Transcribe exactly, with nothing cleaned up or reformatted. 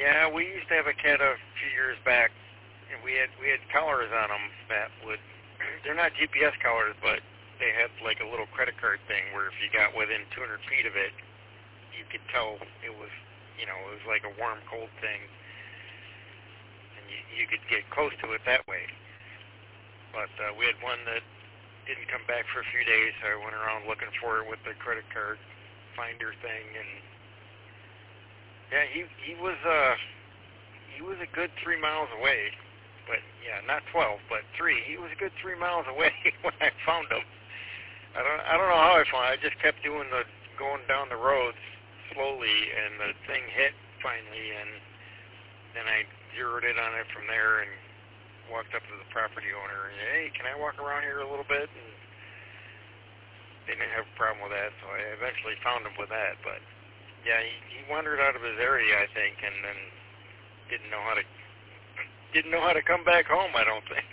Yeah, we used to have a cat a few years back, and we had we had collars on them that would. They're not G P S collars, but they had like a little credit card thing where if you got within two hundred feet of it, you could tell it was, you know, it was like a warm, cold thing, and you, you could get close to it that way. But uh, we had one that didn't come back for a few days, so I went around looking for it with the credit card finder thing, and yeah, he he was uh he was a good three miles away. But, yeah, not twelve, but three. He was a good three miles away when I found him. I don't I don't know how I found him. I just kept doing the, going down the road slowly, and the thing hit finally, and then I zeroed in on it from there and walked up to the property owner and, hey, can I walk around here a little bit? And they didn't have a problem with that, so I eventually found him with that. But, yeah, he, he wandered out of his area, I think, and then didn't know how to Didn't know how to come back home, I don't think.